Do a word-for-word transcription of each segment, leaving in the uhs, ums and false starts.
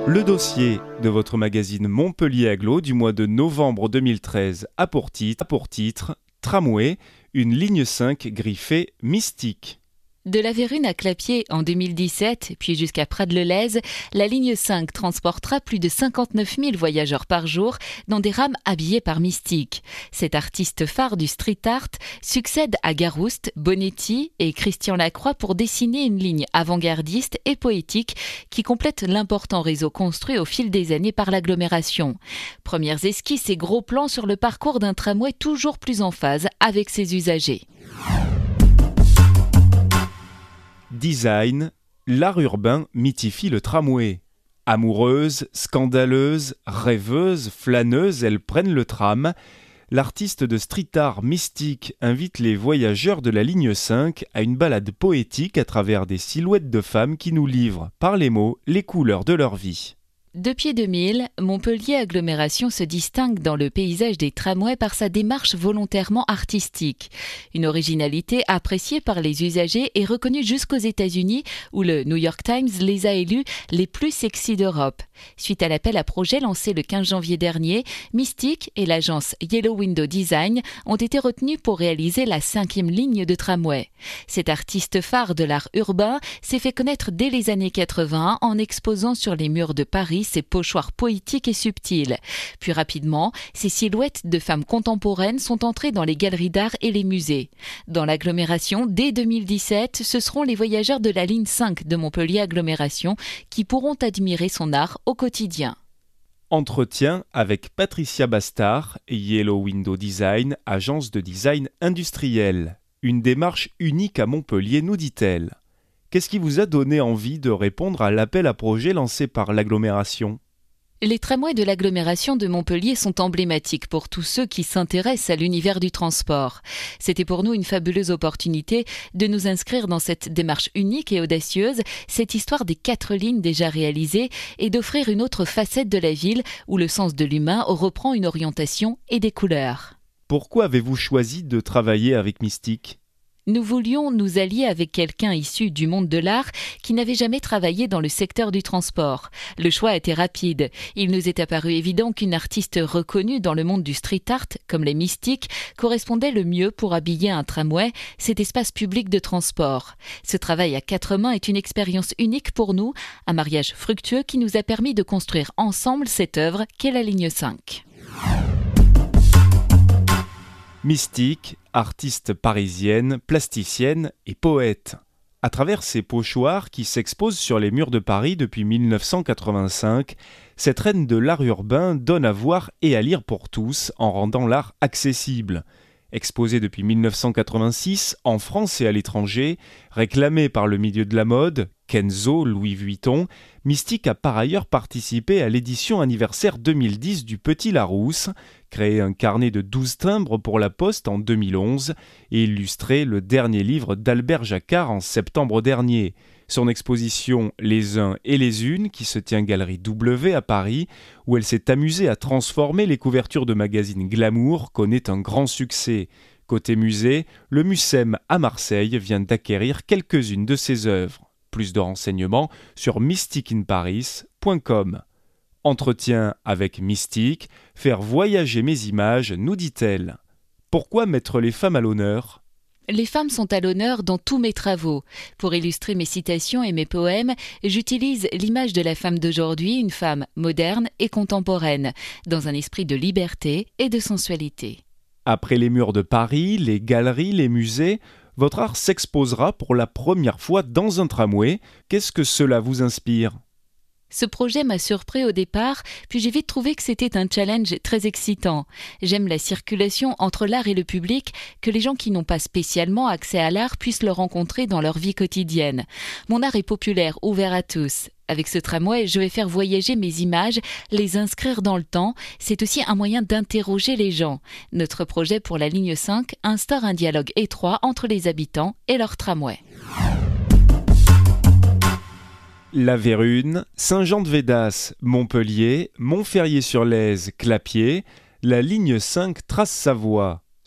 Le dossier de votre magazine Montpellier Agglo du mois de novembre deux mille treize a pour titre, a pour titre Tramway, une ligne cinq griffée mystique. De La Vérune à Clapiers en deux mille dix-sept, puis jusqu'à Prades-le-Lez, la ligne cinq transportera plus de cinquante-neuf mille voyageurs par jour dans des rames habillées par Mystique. Cet artiste phare du street art succède à Garouste, Bonetti et Christian Lacroix pour dessiner une ligne avant-gardiste et poétique qui complète l'important réseau construit au fil des années par l'agglomération. Premières esquisses et gros plans sur le parcours d'un tramway toujours plus en phase avec ses usagers. Design, l'art urbain mythifie le tramway. Amoureuses, scandaleuses, rêveuses, flâneuses, elles prennent le tram. L'artiste de street art Mystique invite les voyageurs de la ligne cinq à une balade poétique à travers des silhouettes de femmes qui nous livrent, par les mots, les couleurs de leur vie. Depuis deux mille, Montpellier Agglomération se distingue dans le paysage des tramways par sa démarche volontairement artistique. Une originalité appréciée par les usagers et reconnue jusqu'aux États-Unis où le New York Times les a élus les plus sexy d'Europe. Suite à l'appel à projet lancé le quinze janvier dernier, Mystique et l'agence Yellow Window Design ont été retenus pour réaliser la cinquième ligne de tramway. Cet artiste phare de l'art urbain s'est fait connaître dès les années quatre-vingts en exposant sur les murs de Paris ses pochoirs poétiques et subtils. Puis rapidement, ces silhouettes de femmes contemporaines sont entrées dans les galeries d'art et les musées. Dans l'agglomération, dès deux mille dix-sept, ce seront les voyageurs de la ligne cinq de Montpellier Agglomération qui pourront admirer son art au quotidien. Entretien avec Patricia Bastard, Yellow Window Design, agence de design industriel. Une démarche unique à Montpellier, nous dit-elle. Qu'est-ce qui vous a donné envie de répondre à l'appel à projet lancé par l'agglomération ? Les tramways de l'agglomération de Montpellier sont emblématiques pour tous ceux qui s'intéressent à l'univers du transport. C'était pour nous une fabuleuse opportunité de nous inscrire dans cette démarche unique et audacieuse, cette histoire des quatre lignes déjà réalisées et d'offrir une autre facette de la ville où le sens de l'humain reprend une orientation et des couleurs. Pourquoi avez-vous choisi de travailler avec Mystique ? Nous voulions nous allier avec quelqu'un issu du monde de l'art qui n'avait jamais travaillé dans le secteur du transport. Le choix était rapide. Il nous est apparu évident qu'une artiste reconnue dans le monde du street art, comme les Mystiques, correspondait le mieux pour habiller un tramway, cet espace public de transport. Ce travail à quatre mains est une expérience unique pour nous, un mariage fructueux qui nous a permis de construire ensemble cette œuvre qu'est la ligne cinq. Mystique, artiste parisienne, plasticienne et poète. À travers ses pochoirs qui s'exposent sur les murs de Paris depuis mille neuf cent quatre-vingt-cinq, cette reine de l'art urbain donne à voir et à lire pour tous en rendant l'art accessible. Exposée depuis mille neuf cent quatre-vingt-six en France et à l'étranger, réclamée par le milieu de la mode, Kenzo, Louis Vuitton, Mystique a par ailleurs participé à l'édition anniversaire deux mille dix du Petit Larousse, créé un carnet de douze timbres pour la Poste en deux mille onze et illustré le dernier livre d'Albert Jacquard en septembre dernier. Son exposition Les uns et les unes, qui se tient Galerie W à Paris, où elle s'est amusée à transformer les couvertures de magazines glamour, connaît un grand succès. Côté musée, le Mucem à Marseille vient d'acquérir quelques-unes de ses œuvres. Plus de renseignements sur mystique in paris point com. Entretien avec Mystique, faire voyager mes images, nous dit-elle. Pourquoi mettre les femmes à l'honneur ? Les femmes sont à l'honneur dans tous mes travaux. Pour illustrer mes citations et mes poèmes, j'utilise l'image de la femme d'aujourd'hui, une femme moderne et contemporaine, dans un esprit de liberté et de sensualité. Après les murs de Paris, les galeries, les musées, votre art s'exposera pour la première fois dans un tramway. Qu'est-ce que cela vous inspire ? Ce projet m'a surpris au départ, puis j'ai vite trouvé que c'était un challenge très excitant. J'aime la circulation entre l'art et le public, que les gens qui n'ont pas spécialement accès à l'art puissent le rencontrer dans leur vie quotidienne. Mon art est populaire, ouvert à tous. Avec ce tramway, je vais faire voyager mes images, les inscrire dans le temps. C'est aussi un moyen d'interroger les gens. Notre projet pour la ligne cinq instaure un dialogue étroit entre les habitants et leur tramway. La Vérune, Saint-Jean-de-Védas, Montpellier, Montferrier-sur-Lez, Clapiers, la ligne cinq trace sa voie.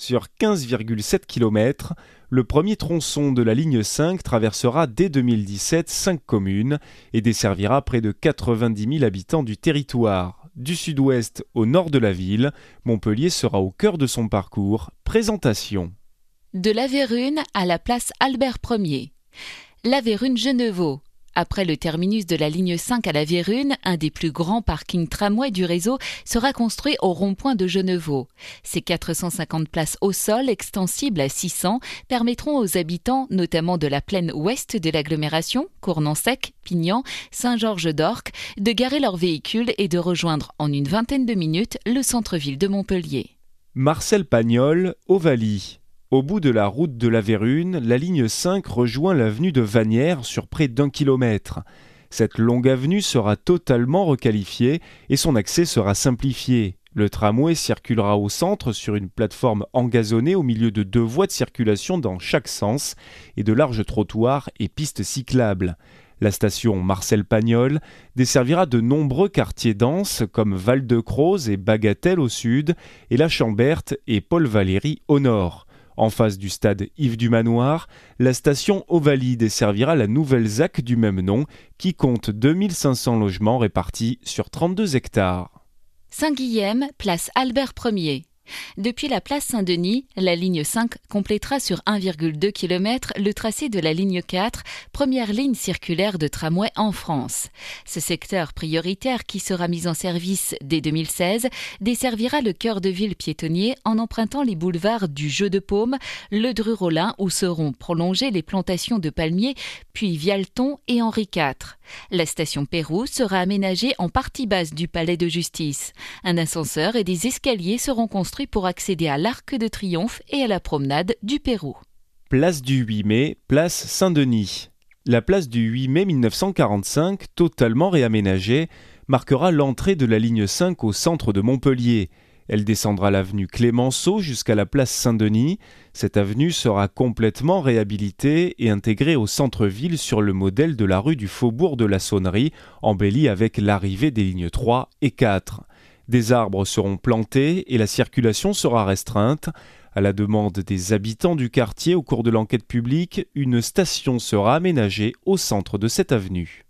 Sur quinze virgule sept kilomètres, le premier tronçon de la ligne cinq traversera dès deux mille dix-sept cinq communes et desservira près de quatre-vingt-dix mille habitants du territoire. Du sud-ouest au nord de la ville, Montpellier sera au cœur de son parcours. Présentation. De La Vérune à la place Albert Ier. La Vérune-Genevaux. Après le terminus de la ligne cinq à La Vérune, un des plus grands parkings tramway du réseau sera construit au rond-point de Genevaux. Ces quatre cent cinquante places au sol, extensibles à six cents, permettront aux habitants, notamment de la plaine ouest de l'agglomération, Cournan-Sec, Pignan, Saint-Georges-d'Orques, de garer leurs véhicules et de rejoindre en une vingtaine de minutes le centre-ville de Montpellier. Marcel Pagnol, Ovalie. Au bout de la route de la Vérune, la ligne cinq rejoint l'avenue de Vanières sur près d'un kilomètre. Cette longue avenue sera totalement requalifiée et son accès sera simplifié. Le tramway circulera au centre sur une plateforme engazonnée au milieu de deux voies de circulation dans chaque sens et de larges trottoirs et pistes cyclables. La station Marcel Pagnol desservira de nombreux quartiers denses comme Val-de-Croze et Bagatelle au sud et La Chamberte et Paul-Valéry au nord. En face du stade Yves du Manoir, la station Ovalie desservira la nouvelle Z A C du même nom qui compte deux mille cinq cents logements répartis sur trente-deux hectares. Saint-Guilhem, place Albert Ier. Depuis la place Saint-Denis, la ligne cinq complétera sur un virgule deux kilomètres le tracé de la ligne quatre, première ligne circulaire de tramway en France. Ce secteur prioritaire qui sera mis en service dès deux mille seize desservira le cœur de ville piétonnier en empruntant les boulevards du Jeu de Paume, le Dru-Rollin où seront prolongées les plantations de palmiers, puis Vialton et Henri quatre. La station Pérou sera aménagée en partie basse du palais de justice. Un ascenseur et des escaliers seront construits pour accéder à l'Arc de Triomphe et à la promenade du Pérou. Place du huit mai, place Saint-Denis. La place du huit mai mille neuf cent quarante-cinq, totalement réaménagée, marquera l'entrée de la ligne cinq au centre de Montpellier. Elle descendra l'avenue Clémenceau jusqu'à la place Saint-Denis. Cette avenue sera complètement réhabilitée et intégrée au centre-ville sur le modèle de la rue du Faubourg de la Saunerie, embellie avec l'arrivée des lignes trois et quatre. Des arbres seront plantés et la circulation sera restreinte. À la demande des habitants du quartier au cours de l'enquête publique, une station sera aménagée au centre de cette avenue.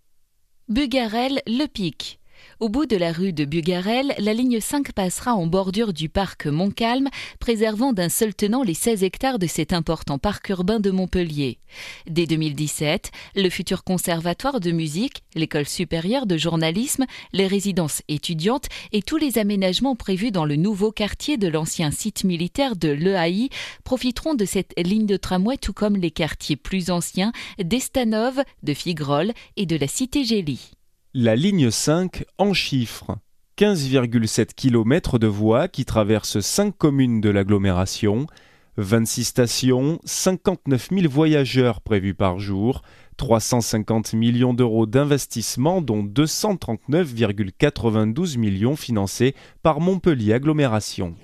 Bugarel-Le Pic. Au bout de la rue de Bugarel, la ligne cinq passera en bordure du parc Montcalm, préservant d'un seul tenant les seize hectares de cet important parc urbain de Montpellier. Dès deux mille dix-sept, le futur conservatoire de musique, l'école supérieure de journalisme, les résidences étudiantes et tous les aménagements prévus dans le nouveau quartier de l'ancien site militaire de l'E A I profiteront de cette ligne de tramway, tout comme les quartiers plus anciens d'Estanov, de Figrolles et de la Cité Gélie. La ligne cinq en chiffres. quinze virgule sept kilomètres de voies qui traversent cinq communes de l'agglomération, vingt-six stations, cinquante-neuf mille voyageurs prévus par jour, trois cent cinquante millions d'euros d'investissement dont deux cent trente-neuf virgule quatre-vingt-douze millions financés par Montpellier Agglomération.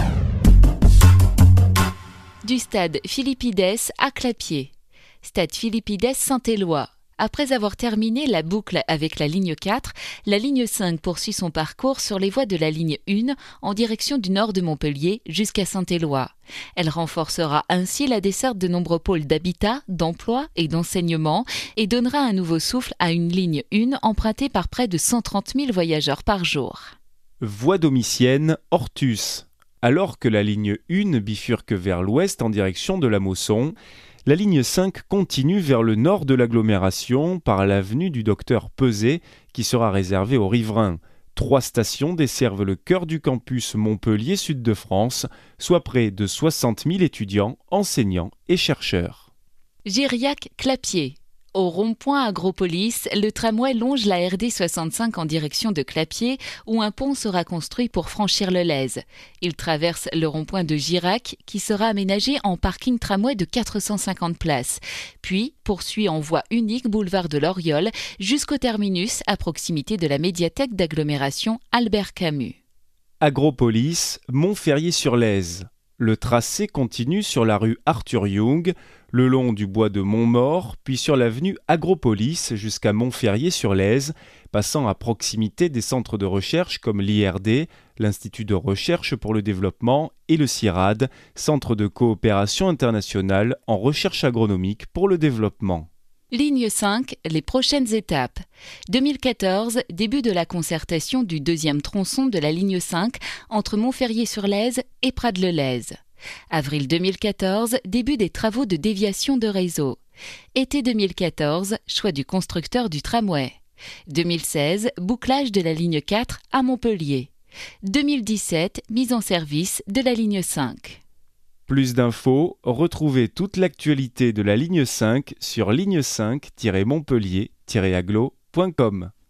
Du stade Philippides à Clapiers. Stade Philippides Saint-Éloi. Après avoir terminé la boucle avec la ligne quatre, la ligne cinq poursuit son parcours sur les voies de la ligne un en direction du nord de Montpellier jusqu'à Saint-Éloi. Elle renforcera ainsi la desserte de nombreux pôles d'habitat, d'emploi et d'enseignement et donnera un nouveau souffle à une ligne un empruntée par près de cent trente mille voyageurs par jour. Voie domitienne Ortus. Alors que la ligne un bifurque vers l'ouest en direction de la Mosson, la ligne cinq continue vers le nord de l'agglomération par l'avenue du Docteur Peset qui sera réservée aux riverains. Trois stations desservent le cœur du campus Montpellier Sud-de-France, soit près de soixante mille étudiants, enseignants et chercheurs. Giriac-Clapiers. Au rond-point Agropolis, le tramway longe la R D soixante-cinq en direction de Clapiers, où un pont sera construit pour franchir le Lèze. Il traverse le rond-point de Girac, qui sera aménagé en parking tramway de quatre cent cinquante places, puis poursuit en voie unique boulevard de l'Oriole jusqu'au terminus à proximité de la médiathèque d'agglomération Albert Camus. Agropolis, Montferrier-sur-Lèze. Le tracé continue sur la rue Arthur Young, le long du bois de Montmaur, puis sur l'avenue Agropolis jusqu'à Montferrier-sur-Lèze, passant à proximité des centres de recherche comme l'I R D, l'Institut de recherche pour le développement, et le CIRAD, Centre de coopération internationale en recherche agronomique pour le développement. Ligne cinq, les prochaines étapes. deux mille quatorze, début de la concertation du deuxième tronçon de la ligne cinq entre Montferrier-sur-Lèze et Prades-le-Lez. Avril deux mille quatorze, début des travaux de déviation de réseau. Été deux mille quatorze, choix du constructeur du tramway. deux mille seize, bouclage de la ligne quatre à Montpellier. deux mille dix-sept, mise en service de la ligne cinq. Plus d'infos, retrouvez toute l'actualité de la ligne cinq sur ligne cinq tiret montpellier tiret aglo point com.